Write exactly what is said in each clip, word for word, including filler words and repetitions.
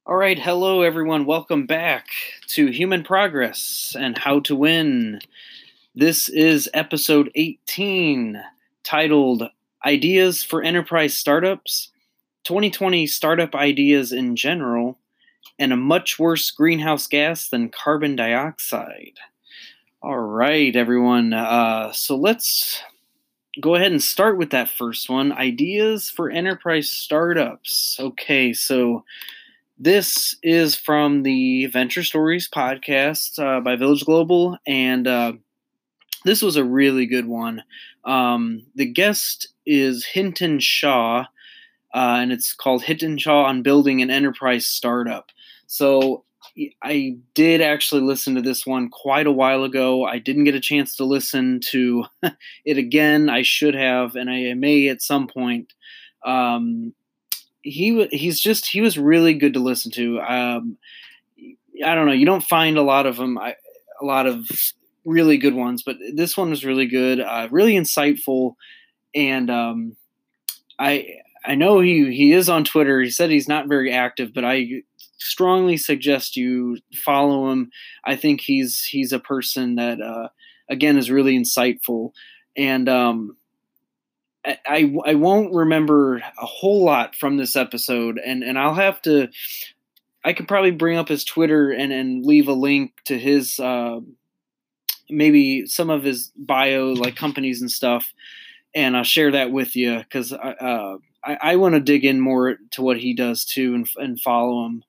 All right, hello everyone. Welcome back to Human Progress and How to Win. This is episode eighteen, titled Ideas for Enterprise Startups, twenty twenty Startup Ideas in General, and a Much Worse Greenhouse Gas Than Carbon Dioxide. All right, everyone. Uh, so let's go ahead and start with that first one, Ideas for Enterprise Startups. Okay, so this is from the Venture Stories podcast uh, by Village Global, and uh, this was a really good one. Um, the guest is Hinton Shaw, uh, and it's called Hinton Shaw on Building an Enterprise Startup. So I did actually listen to this one quite a while ago. I didn't get a chance to listen to it again. I should have, and I may at some point. Um, He he's just he was really good to listen to. Um, I don't know. You don't find a lot of them. I, a lot of really good ones, but this one was really good. Uh, really insightful, and um, I I know he he is on Twitter. He said he's not very active, but I strongly suggest you follow him. I think he's he's a person that uh, again is really insightful, and um, I, I won't remember a whole lot from this episode, and, and I'll have to. I could probably bring up his Twitter and, and leave a link to his uh, maybe some of his bio, like companies and stuff, and I'll share that with you because uh, I, I want to dig in more to what he does too and, and follow him.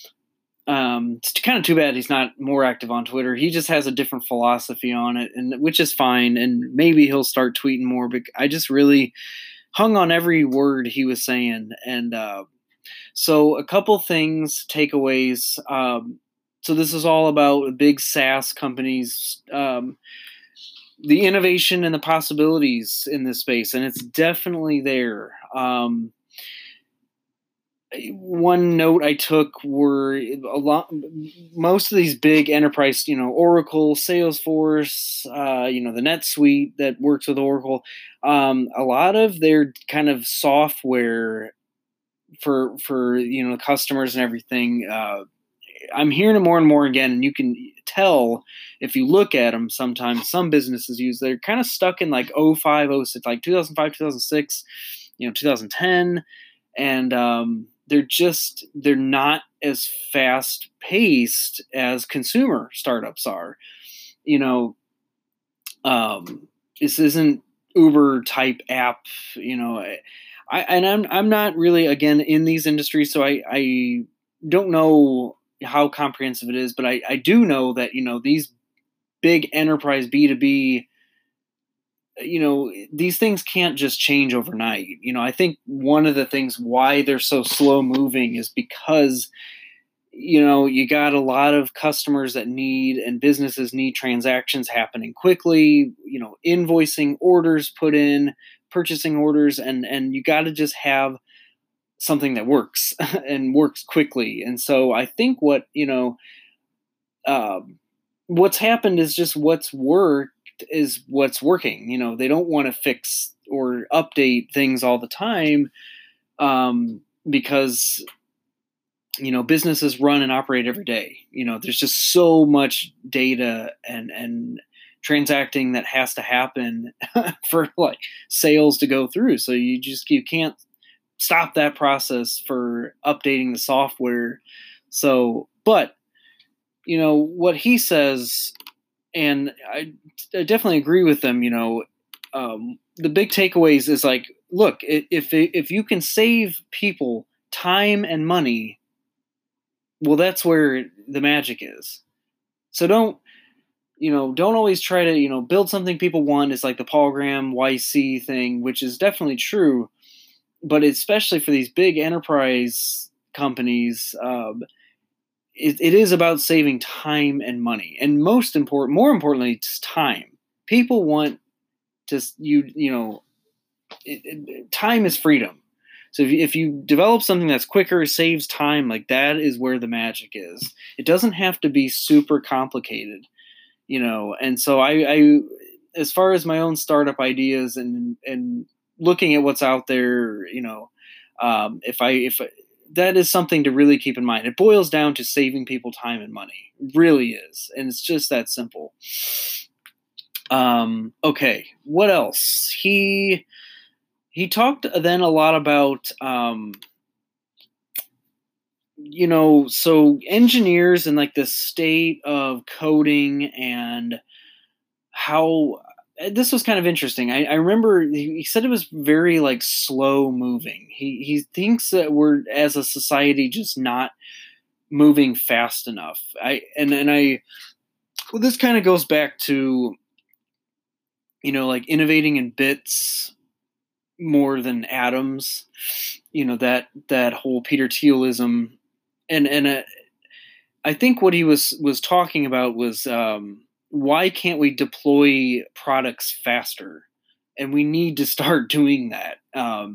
Um, it's kind of too bad he's not more active on Twitter. He just has a different philosophy on it, and which is fine. And maybe he'll start tweeting more. But I just really hung on every word he was saying. And uh, so, a couple things, takeaways. Um, so this is all about big SaaS companies, um, the innovation and the possibilities in this space, and it's definitely there. Um, One note I took were a lot. Most of these big enterprise, you know, Oracle, Salesforce, uh, you know, the NetSuite that works with Oracle. Um, a lot of their kind of software for for you know customers and everything. Uh, I'm hearing it more and more again, and you can tell if you look at them. Sometimes some businesses use they're kind of stuck in like oh five, oh six, like two thousand five, two thousand six, you know, two thousand ten, and um, they're just they're not as fast paced as consumer startups are. You know, um, this isn't Uber type app. You know, I, I and I'm I'm not really again in these industries, so I I don't know how comprehensive it is, but I I do know that you know these big enterprise B two B, you know, these things can't just change overnight. You know, I think one of the things why they're so slow moving is because, you know, you got a lot of customers that need and businesses need transactions happening quickly, you know, invoicing, orders put in, purchasing orders, and, and you got to just have something that works and works quickly. And so I think what, you know, um, what's happened is just what's worked is what's working. You know, they don't want to fix or update things all the time um, because, you know, businesses run and operate every day. You know, there's just so much data and, and transacting that has to happen for like sales to go through. So you just, you can't stop that process for updating the software. So, but, you know, what he says, and I, I definitely agree with them. You know, um, the big takeaways is like, look, if if you can save people time and money, well, that's where the magic is. So don't, you know, don't always try to, you know, build something people want. It's like the Paul Graham Y C thing, which is definitely true, but especially for these big enterprise companies. Um, It, it is about saving time and money, and most important, more importantly, it's time. People want to you you know, it, it, time is freedom. So if you, if you develop something that's quicker, saves time, like that is where the magic is. It doesn't have to be super complicated, you know. And so I, I as far as my own startup ideas and and looking at what's out there, you know, um, if I if that is something to really keep in mind. It boils down to saving people time and money. It really is. And it's just that simple. Um, okay. What else? He, he talked then a lot about, um, you know, so engineers and like the state of coding and how this was kind of interesting. I, I remember he, he said it was very like slow moving. He he thinks that we're as a society just not moving fast enough. I and and I well, this kind of goes back to, you know, like innovating in bits more than atoms. You know, that that whole Peter Thielism, and and uh, I think what he was was talking about was. Um, why can't we deploy products faster? And we need to start doing that. Um,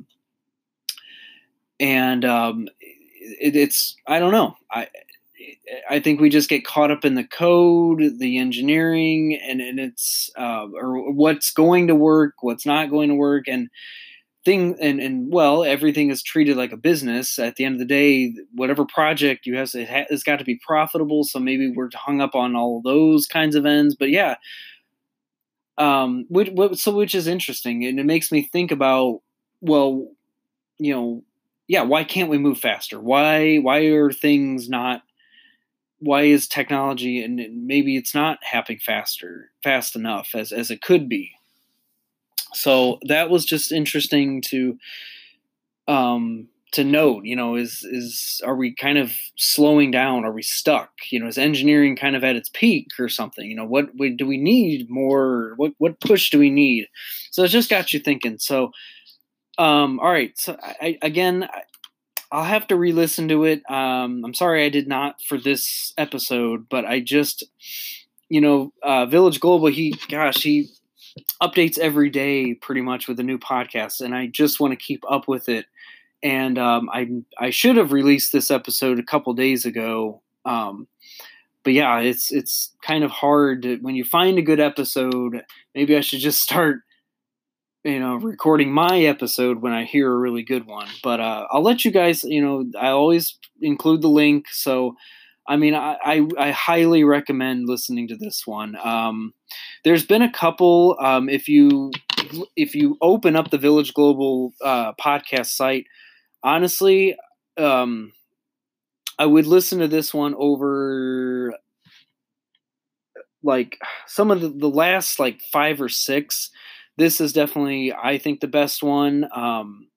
and um, it, it's, I don't know. I, I think we just get caught up in the code, the engineering, and, and it's, uh, or what's going to work, what's not going to work. And thing, and, and well, everything is treated like a business. At the end of the day, whatever project you have, it has got to be profitable. So maybe we're hung up on all those kinds of ends. But yeah, um, which, so which is interesting, and it makes me think about, well, you know, yeah, why can't we move faster? Why why are things not? Why is technology and maybe it's not happening faster, fast enough as as it could be? So that was just interesting to um, to note. You know, is is are we kind of slowing down? Are we stuck? You know, is engineering kind of at its peak or something? You know, what do we need more? What what push do we need? So it just got you thinking. So, um, all right. So I, again, I'll have to re-listen to it. Um, I'm sorry I did not for this episode, but I just, you know, uh, Village Global. He, gosh, he. updates every day pretty much with a new podcast, and I just want to keep up with it. And um, I I should have released this episode a couple days ago, um, but yeah, it's it's kind of hard to, when you find a good episode. Maybe I should just start, you know, recording my episode when I hear a really good one. But uh, I'll let you guys, you know, I always include the link, so. I mean, I, I, I highly recommend listening to this one. Um, there's been a couple. Um, if you if you open up the Village Global uh, podcast site, honestly, um, I would listen to this one over like some of the, the last like five or six. This is definitely, I think, the best one. Um,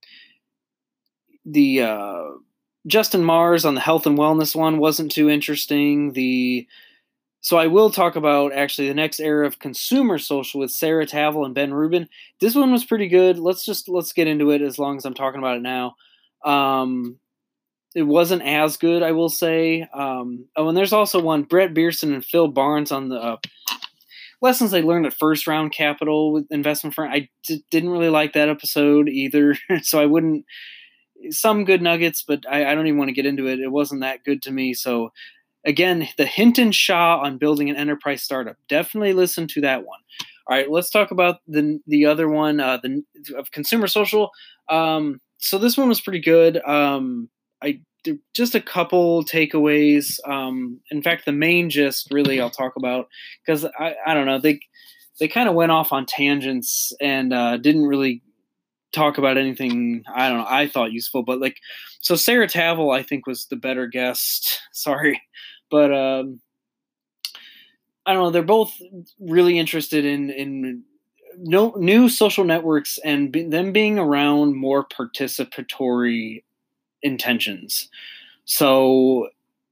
the uh, Justin Mars on the health and wellness one wasn't too interesting. The So I will talk about actually the next era of consumer social with Sarah Tavel and Ben Rubin. This one was pretty good. Let's just let's get into it as long as I'm talking about it now. Um, it wasn't as good, I will say. Um, oh, and there's also one, Brett Beerson and Phil Barnes on the uh, lessons they learned at First Round Capital with investment firm. I d- didn't really like that episode either, so I wouldn't. Some good nuggets, but I, I don't even want to get into it. It wasn't that good to me, so. Again, the Hinton Shaw on building an enterprise startup. Definitely listen to that one. All right, let's talk about the the other one, uh, the of consumer social. Um, so this one was pretty good. Um, I just a couple takeaways. Um, in fact, the main gist really I'll talk about because I, I don't know they they kind of went off on tangents and uh, didn't really talk about anything I don't know I thought useful, but like so Sarah Tavel I think was the better guest. Sorry. But um, I don't know. They're both really interested in in no, new social networks and be, them being around more participatory intentions. So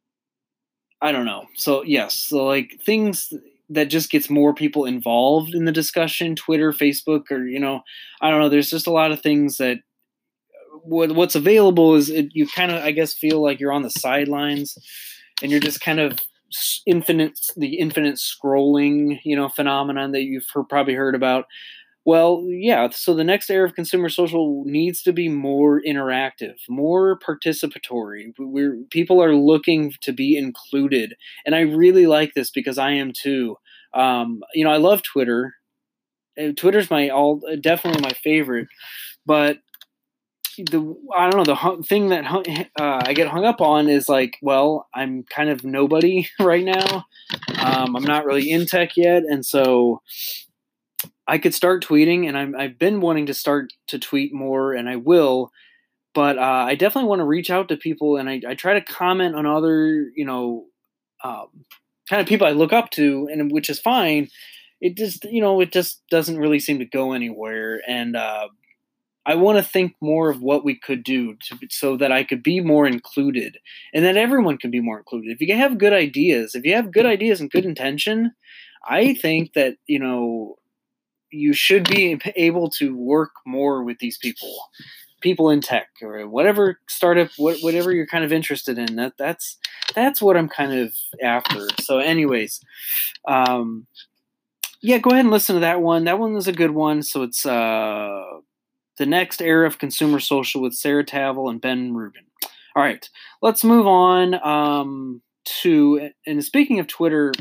I don't know. So yes, so like things that just gets more people involved in the discussion, Twitter, Facebook, or you know, I don't know. There's just a lot of things that what what's available is it, you kind of I guess feel like you're on the sidelines and you're just kind of infinite the infinite scrolling, you know, phenomenon that you've heard, probably heard about. Well, yeah, so the next era of consumer social needs to be more interactive, more participatory. We're people are looking to be included, and I really like this because I am too. Um, you know, I love Twitter. Twitter's my all definitely my favorite, but the I don't know the hung, thing that hung, uh, I get hung up on is like, well, I'm kind of nobody right now. Um, I'm not really in tech yet, and so I could start tweeting, and I'm, I've been wanting to start to tweet more, and I will. But uh, I definitely want to reach out to people, and I, I try to comment on other, you know, um, kind of people I look up to, and which is fine. It just, you know, it just doesn't really seem to go anywhere, and uh, I want to think more of what we could do to, so that I could be more included, and that everyone can be more included. If you have good ideas, if you have good ideas and good intention, I think that you know you should be able to work more with these people. People in tech or whatever startup, whatever you're kind of interested in. That that's that's what I'm kind of after. So, anyways, um, yeah, go ahead and listen to that one. That one was a good one. So it's uh, The Next Era of Consumer Social with Sarah Tavel and Ben Rubin. All right, let's move on um, to. And speaking of Twitter,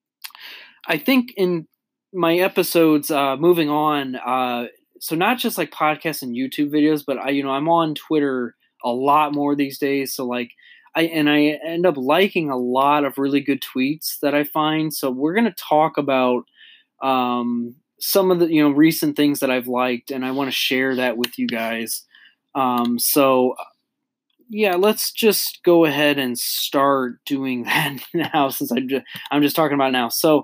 I think in my episodes uh, moving on. Uh, So not just like podcasts and YouTube videos, but I, you know, I'm on Twitter a lot more these days. So like I, and I end up liking a lot of really good tweets that I find. So we're going to talk about um, some of the, you know, recent things that I've liked, and I want to share that with you guys. Um, so yeah, let's just go ahead and start doing that now since I'm just, I'm just talking about it now. So,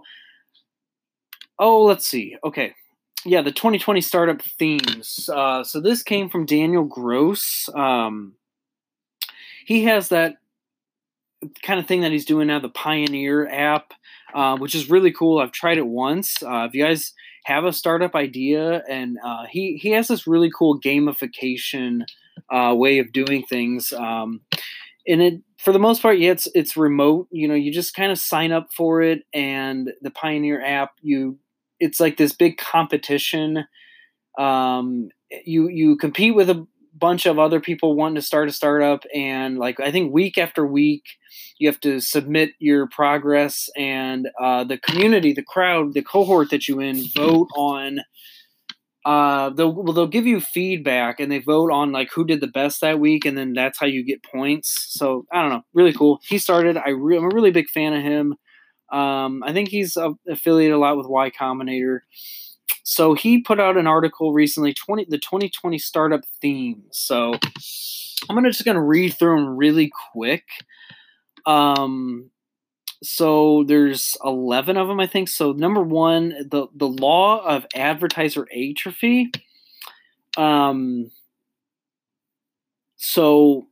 oh, let's see. Okay. Yeah, the twenty twenty startup themes. Uh, so this came from Daniel Gross. Um, he has that kind of thing that he's doing now, the Pioneer app, uh, which is really cool. I've tried it once. Uh, if you guys have a startup idea, and uh, he he has this really cool gamification uh, way of doing things. Um, and it, for the most part, yeah, it's it's remote. You know, you just kind of sign up for it, and the Pioneer app, you. It's like this big competition. Um, you you compete with a bunch of other people wanting to start a startup, and like I think week after week, you have to submit your progress, and uh, the community, the crowd, the cohort that you in vote on. Uh, they'll well, they'll give you feedback, and they vote on like who did the best that week, and then that's how you get points. So I don't know, really cool. He started. I re- I'm a really big fan of him. Um, I think he's uh, affiliated a lot with Y Combinator. So he put out an article recently, twenty the twenty twenty startup themes. So I'm gonna just gonna read through them really quick. Um, so there's eleven of them, I think. So number one, the the law of advertiser atrophy. Um, so.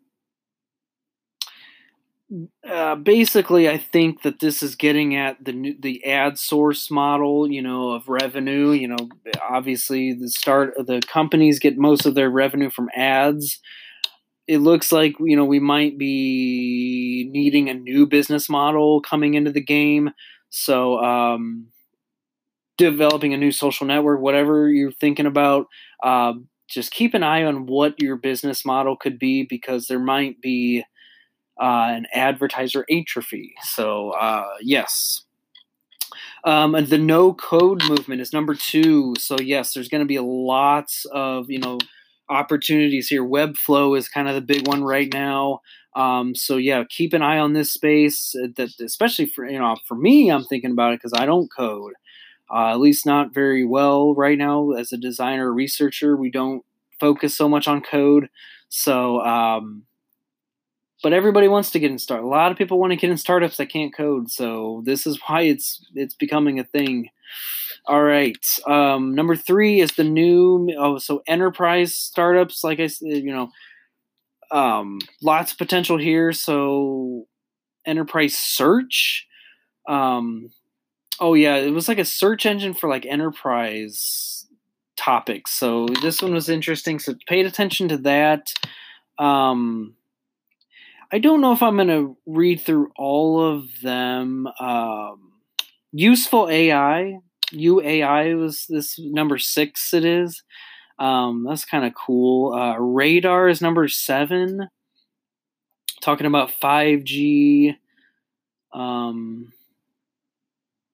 Uh, basically, I think that this is getting at the new, the ad source model, you know, of revenue. You know, obviously the start the companies get most of their revenue from ads. It looks like you know we might be needing a new business model coming into the game. So, um, developing a new social network, whatever you're thinking about, uh, just keep an eye on what your business model could be because there might be. Uh, an advertiser atrophy. So, uh, yes. Um, and the no code movement is number two. So, yes, there's going to be lots of, you know, opportunities here. Webflow is kind of the big one right now. Um, so, yeah, keep an eye on this space, uh, that especially for, you know, for me, I'm thinking about it because I don't code, uh, at least not very well right now as a designer or researcher. We don't focus so much on code. So, um, but everybody wants to get in start. A lot of people want to get in startups that can't code, so this is why it's it's becoming a thing. All right, um, number three is the new oh so enterprise startups. Like I said, you know, um, lots of potential here. So enterprise search. Um, oh yeah, it was like a search engine for like enterprise topics. So this one was interesting. So paid attention to that. Um, I don't know if I'm going to read through all of them. Um, useful A I, U A I was this number six. It is. Um, that's kind of cool. Uh, Radar is number seven. Talking about five G. Um,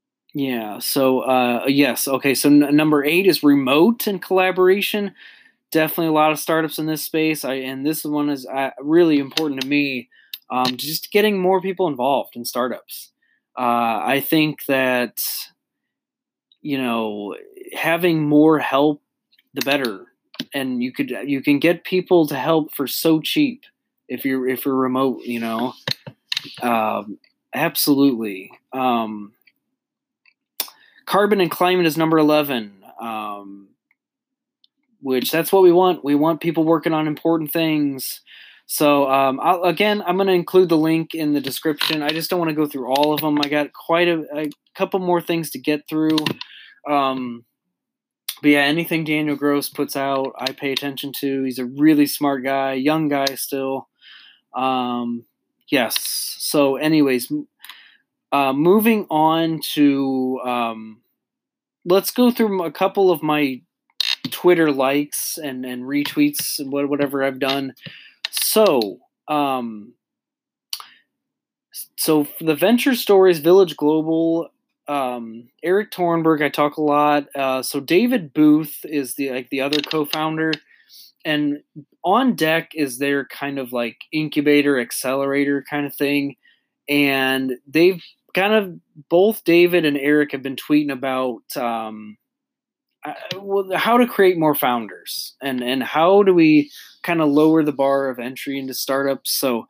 yeah. So uh, yes. Okay. So n- number eight is remote and collaboration. definitely a lot of startups in this space. I and this one is uh, really important to me. Um, just getting more people involved in startups. Uh, I think that you know having more help, the better. And you could you can get people to help for so cheap if you're if you're remote. You know, um, absolutely. Um, Carbon and climate is number eleven. Um, which that's what we want. We want people working on important things. So um, I'll, again, I'm going to include the link in the description. I just don't want to go through all of them. I got quite a, a couple more things to get through. Um, but yeah, anything Daniel Gross puts out, I pay attention to. He's a really smart guy, young guy still. Um, yes. So anyways, uh, moving on to, um, let's go through a couple of my Twitter likes and, and retweets and whatever I've done. So, um, so the Venture Stories, Village Global, um, Eric Thornburg, I talk a lot. Uh, so David Booth is the like the other co-founder, and On Deck is their kind of like incubator, accelerator kind of thing. And they've kind of both David and Eric have been tweeting about um, well, how to create more founders and and how do we kind of lower the bar of entry into startups. So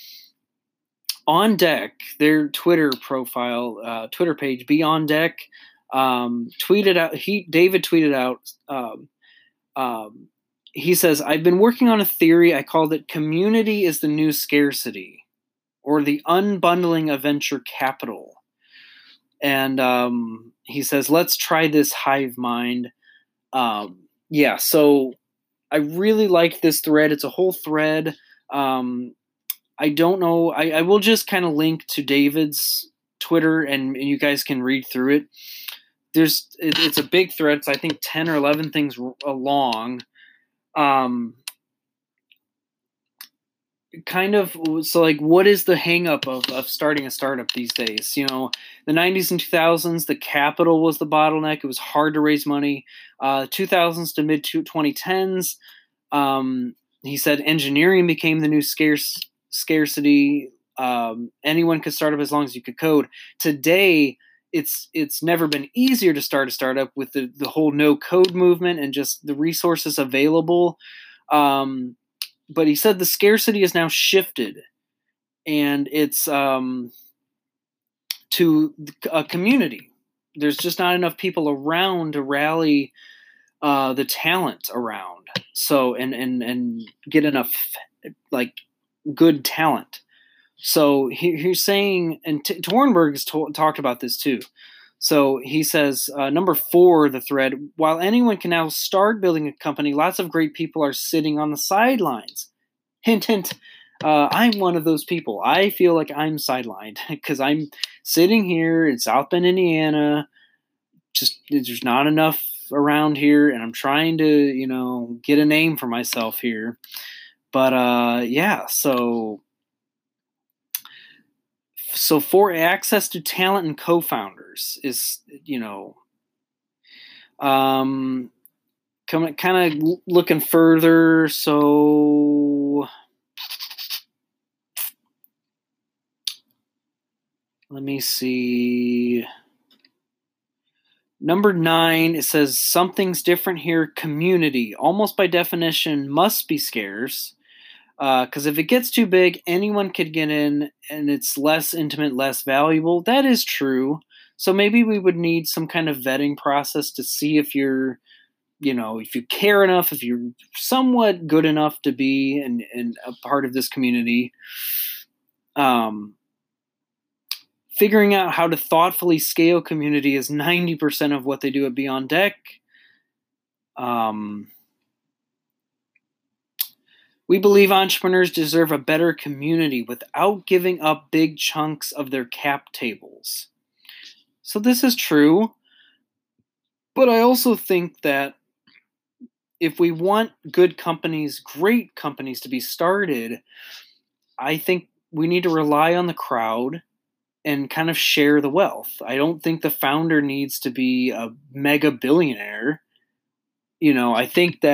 On Deck, their Twitter profile, uh, Twitter page, Be On Deck, um, tweeted out. He David tweeted out. Um, um, he says, "I've been working on a theory. I called it community is the new scarcity, or the unbundling of venture capital." And um, he says, let's try this hive mind. Um, yeah, so I really like this thread. It's a whole thread. Um, I don't know. I, I will just kind of link to David's Twitter, and, and you guys can read through it. There's it, It's a big thread. It's I think ten or eleven things long. Um, kind of so like what is the hang up of, of starting a startup these days? You know, the nineties and two thousands, the capital was the bottleneck. It was hard to raise money. Uh, two thousands to mid twenty tens, um, he said engineering became the new scarce scarcity. Um, anyone could start up as long as you could code. Today, it's it's never been easier to start a startup with the, the whole no code movement and just the resources available. Um, But he said the scarcity is now shifted, and it's um, to a community. There's just not enough people around to rally uh, the talent around. So and and and get enough like good talent. So he, he's saying, and T- Thornburg has to- talked about this too. So he says, uh, number four, the thread, while anyone can now start building a company, lots of great people are sitting on the sidelines. Hint, hint. Uh, I'm one of those people. I feel like I'm sidelined because I'm sitting here in South Bend, Indiana. Just there's not enough around here, and I'm trying to, you know, get a name for myself here. But uh, yeah, so so for access to talent and co-founders is, you know, um, coming kind of looking further. So let me see. Number nine, it says something's different here. Community, almost by definition, must be scarce. Because uh, if it gets too big, anyone could get in and it's less intimate, less valuable. That is true. So maybe we would need some kind of vetting process to see if you're, you know, if you care enough, if you're somewhat good enough to be in, in a part of this community. Um, figuring out how to thoughtfully scale community is ninety percent of what they do at Be On Deck. Um, We believe entrepreneurs deserve a better community without giving up big chunks of their cap tables. So this is true, but I also think that if we want good companies, great companies to be started, I think we need to rely on the crowd and kind of share the wealth. I don't think the founder needs to be a mega billionaire. You know, I think that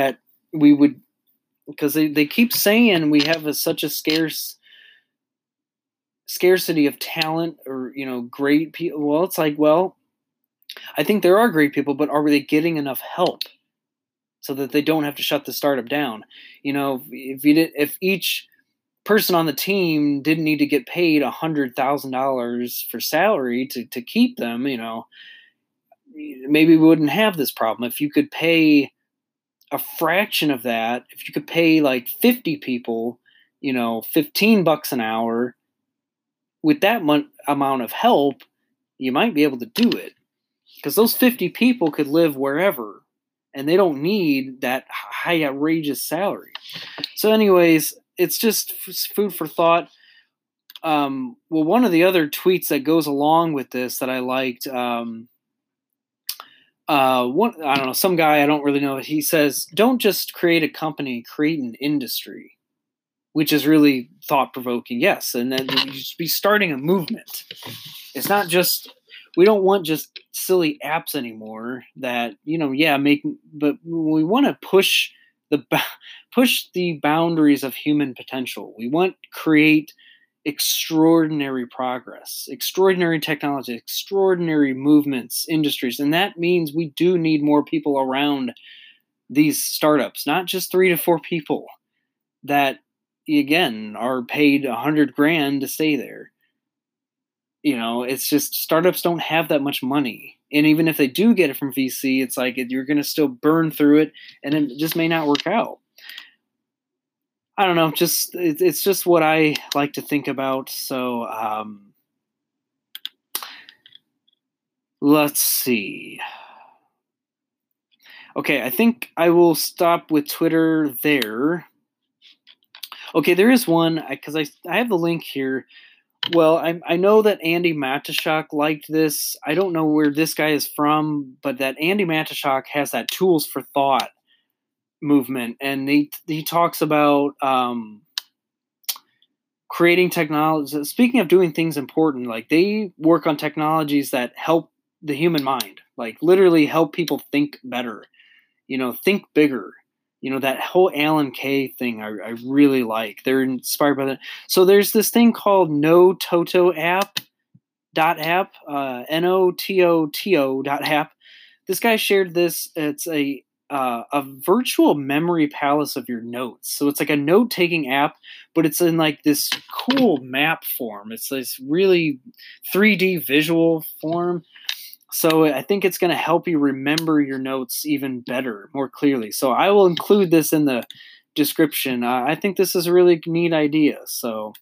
we would, because they, they keep saying we have a, such a scarce scarcity of talent, or, you know, great people. Well, it's like, well, I think there are great people, but are they getting enough help so that they don't have to shut the startup down? You know, if you did, if each person on the team didn't need to get paid a hundred thousand dollars for salary to, to keep them, you know, maybe we wouldn't have this problem. If you could pay a fraction of that, if you could pay like fifty people, you know, fifteen bucks an hour, with that mon- amount of help, you might be able to do it, because those fifty people could live wherever, and they don't need that high outrageous salary. So anyways, it's just food for thought. Um, well, one of the other tweets that goes along with this that I liked, um, uh, one, I don't know, some guy, I don't really know, he says, don't just create a company, create an industry, which is really thought-provoking. Yes, and then you should be starting a movement. It's not just, we don't want just silly apps anymore that, you know, yeah, make, but we want to push the push the boundaries of human potential. We want to create extraordinary progress, extraordinary technology, extraordinary movements, industries, and that means we do need more people around these startups, not just three to four people that, again, are paid a hundred grand to stay there. You know, it's just startups don't have that much money. And even if they do get it from V C, it's like you're going to still burn through it, and it just may not work out. I don't know. Just it's just what I like to think about. So um, let's see. Okay, I think I will stop with Twitter there. Okay, there is one, because I, I have the link here. Well, I, I know that Andy Matushak liked this. I don't know where this guy is from, but that Andy Matushak has that Tools for Thought movement, and he he talks about um, creating technology. Speaking of doing things important, like they work on technologies that help the human mind, like literally help people think better, you know, think bigger. You know, that whole Alan Kay thing I, I really like. They're inspired by that. So there's this thing called No Toto app dot app, uh, N O T O T O dot app. This guy shared this. It's a uh, a virtual memory palace of your notes. So it's like a note-taking app, but it's in like this cool map form. It's this really three D visual form. So I think it's going to help you remember your notes even better, more clearly. So I will include this in the description. Uh, I think this is a really neat idea. So,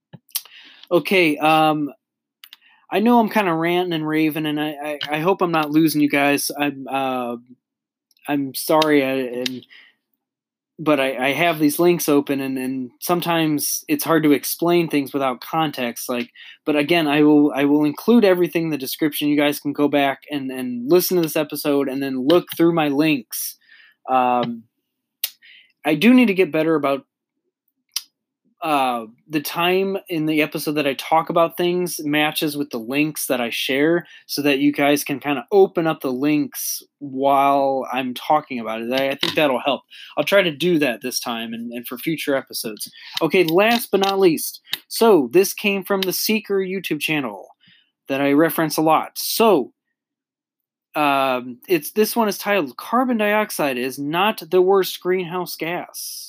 okay. Um, I know I'm kind of ranting and raving, and I, I, I hope I'm not losing you guys. I'm uh, I'm sorry, I, and but I, I have these links open, and, and sometimes it's hard to explain things without context. Like, but again, I will I will include everything in the description. You guys can go back and, and listen to this episode, and then look through my links. Um, I do need to get better about uh, the time in the episode that I talk about things matches with the links that I share, so that you guys can kind of open up the links while I'm talking about it. I, I think that'll help. I'll try to do that this time and, and for future episodes. Okay, last but not least. So this came from the Seeker YouTube channel that I reference a lot. So um, it's this one is titled "Carbon Dioxide is Not the Worst Greenhouse Gas."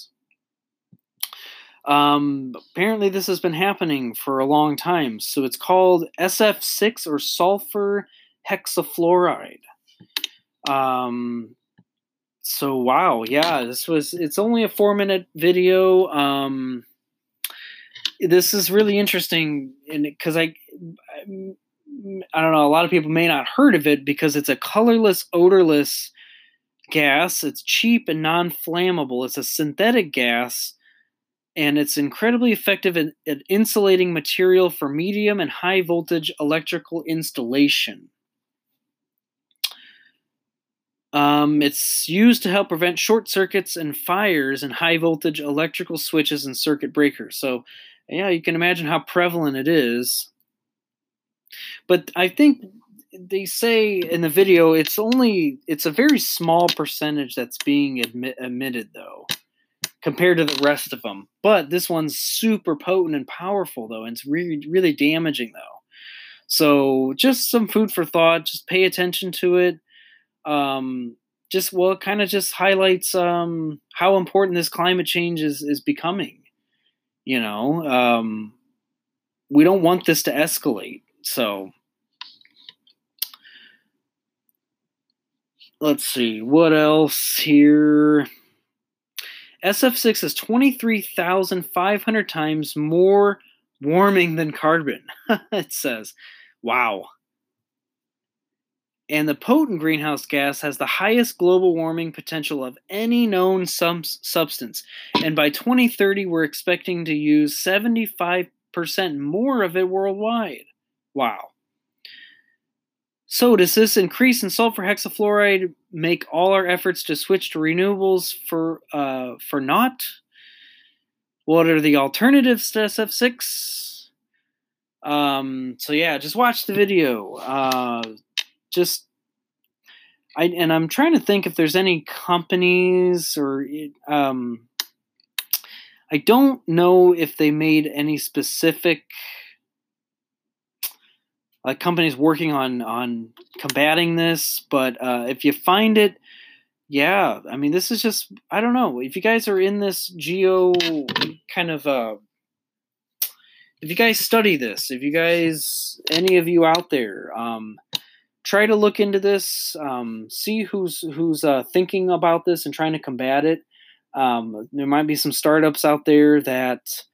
Um, apparently this has been happening for a long time. So it's called S F six, or sulfur hexafluoride. Um, so wow, yeah, this was, it's only a four minute video. Um, this is really interesting, and because I, I, I don't know, a lot of people may not heard of it because it's a colorless, odorless gas. It's cheap and non-flammable. It's a synthetic gas. And it's incredibly effective at, at insulating material for medium and high voltage electrical installation. Um, it's used to help prevent short circuits and fires in high voltage electrical switches and circuit breakers. So, yeah, you can imagine how prevalent it is. But I think they say in the video it's only it's a very small percentage that's being admit, emitted though, compared to the rest of them. But this one's super potent and powerful though, and it's really really damaging though. So just some food for thought. Just pay attention to it. Um, just well, it kind of just highlights um, how important this climate change is is becoming. You know, um, we don't want this to escalate. So let's see what else here. S F six is twenty-three thousand five hundred times more warming than carbon. It says, wow. And the potent greenhouse gas has the highest global warming potential of any known sub- substance. And by twenty thirty, we're expecting to use seventy-five percent more of it worldwide. Wow. So does this increase in sulfur hexafluoride make all our efforts to switch to renewables for uh, for naught? What are the alternatives to S F six? Um, so yeah, just watch the video. Uh, just I and I'm trying to think if there's any companies or um, I don't know if they made any specific like companies working on on combating this, but uh, if you find it, yeah, I mean this is just I don't know if you guys are in this geo kind of uh, if you guys study this, if you guys any of you out there. Um, Try to look into this, um, see who's who's uh, thinking about this and trying to combat it. Um, there might be some startups out there that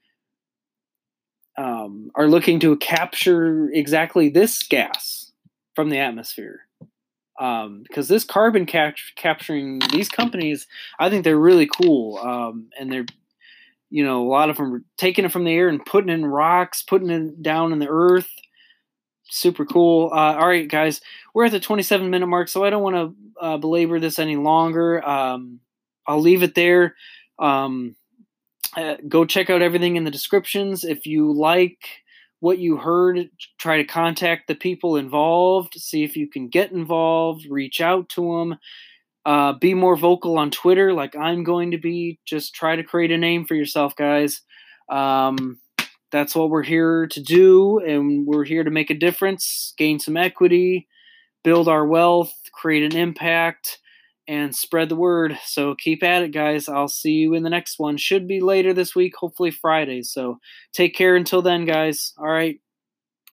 um, are looking to capture exactly this gas from the atmosphere. Um, because this carbon cap- capturing, these companies, I think they're really cool. Um, and they're, you know, a lot of them are taking it from the air and putting it in rocks, putting it down in the earth. Super cool. Uh, all right, guys, we're at the twenty-seven minute mark, so I don't want to uh, belabor this any longer. Um, I'll leave it there. Um, uh, go check out everything in the descriptions. If you like what you heard, try to contact the people involved, see if you can get involved, reach out to them. Uh, be more vocal on Twitter like I'm going to be. Just try to create a name for yourself, guys. Um, That's what we're here to do, and we're here to make a difference, gain some equity, build our wealth, create an impact, and spread the word. So keep at it, guys. I'll see you in the next one. Should be later this week, hopefully Friday. So take care until then, guys. All right.